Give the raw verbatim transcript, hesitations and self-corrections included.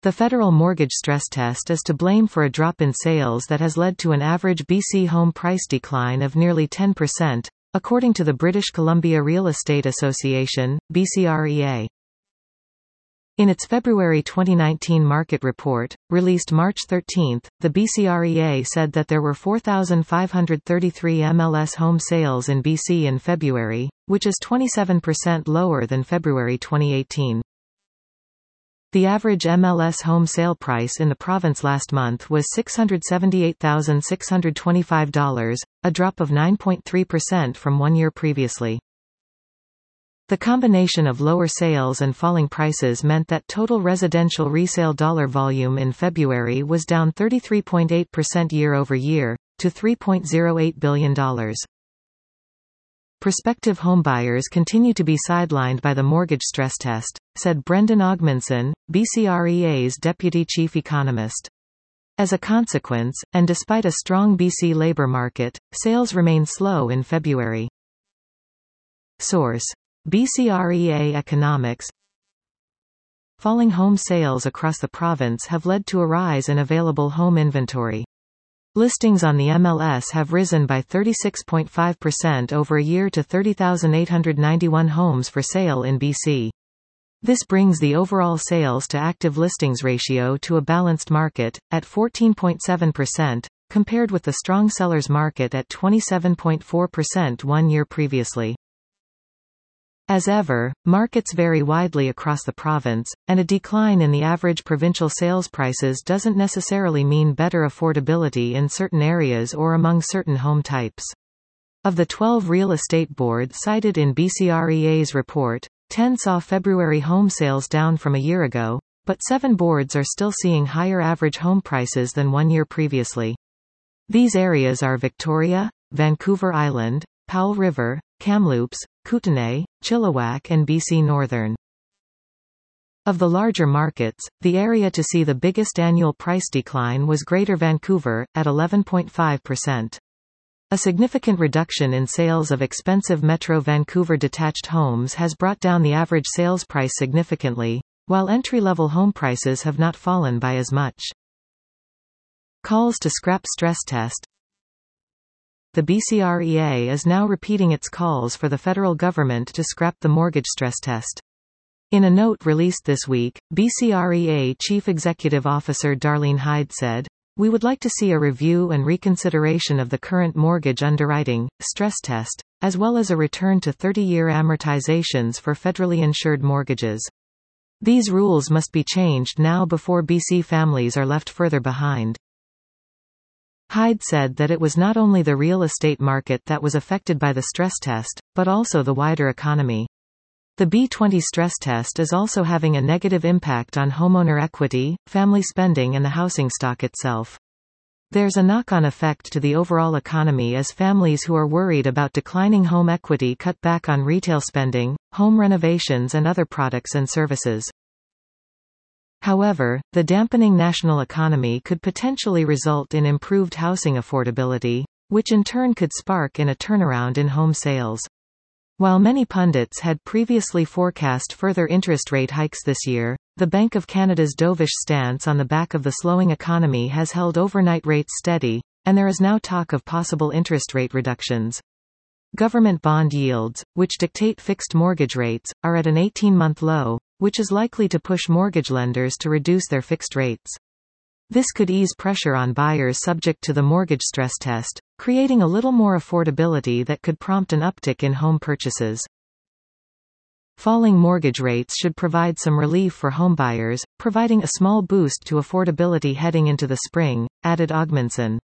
The federal mortgage stress test is to blame for a drop in sales that has led to an average B C home price decline of nearly ten percent, according to the British Columbia Real Estate Association, B C R E A. In its February twenty nineteen market report, released March thirteenth, the B C R E A said that there were four thousand five hundred thirty-three M L S home sales in B C in February, which is twenty-seven percent lower than February twenty eighteen. The average M L S home sale price in the province last month was six hundred seventy-eight thousand six hundred twenty-five dollars, a drop of nine point three percent from one year previously. The combination of lower sales and falling prices meant that total residential resale dollar volume in February was down thirty-three point eight percent year-over-year, to three point zero eight billion dollars. Prospective homebuyers continue to be sidelined by the mortgage stress test, said Brendan Ogmanson, B C R E A's deputy chief economist. As a consequence, and despite a strong B C labor market, sales remain slow in February. Source: B C R E A Economics. Falling home sales across the province have led to a rise in available home inventory. Listings on the M L S have risen by thirty-six point five percent over a year to thirty thousand eight hundred ninety-one homes for sale in B C. This brings the overall sales to active listings ratio to a balanced market, at fourteen point seven percent, compared with the strong sellers market at twenty-seven point four percent one year previously. As ever, markets vary widely across the province, and a decline in the average provincial sales prices doesn't necessarily mean better affordability in certain areas or among certain home types. Of the twelve real estate boards cited in B C R E A's report, ten saw February home sales down from a year ago, but seven boards are still seeing higher average home prices than one year previously. These areas are Victoria, Vancouver Island, Powell River, Kamloops, Kootenay, Chilliwack and B C Northern. Of the larger markets, the area to see the biggest annual price decline was Greater Vancouver, at eleven point five percent. A significant reduction in sales of expensive Metro Vancouver detached homes has brought down the average sales price significantly, while entry-level home prices have not fallen by as much. Calls to scrap stress test. The B C R E A is now repeating its calls for the federal government to scrap the mortgage stress test. In a note released this week, B C R E A Chief Executive Officer Darlene Hyde said, "We would like to see a review and reconsideration of the current mortgage underwriting stress test, as well as a return to thirty-year amortizations for federally insured mortgages. These rules must be changed now before B C families are left further behind." Hyde said that it was not only the real estate market that was affected by the stress test, but also the wider economy. The B twenty stress test is also having a negative impact on homeowner equity, family spending and the housing stock itself. There's a knock-on effect to the overall economy as families who are worried about declining home equity cut back on retail spending, home renovations and other products and services. However, the dampening national economy could potentially result in improved housing affordability, which in turn could spark in a turnaround in home sales. While many pundits had previously forecast further interest rate hikes this year, the Bank of Canada's dovish stance on the back of the slowing economy has held overnight rates steady, and there is now talk of possible interest rate reductions. Government bond yields, which dictate fixed mortgage rates, are at an eighteen-month low, which is likely to push mortgage lenders to reduce their fixed rates. This could ease pressure on buyers subject to the mortgage stress test, creating a little more affordability that could prompt an uptick in home purchases. Falling mortgage rates should provide some relief for homebuyers, providing a small boost to affordability heading into the spring, added Ogmanson.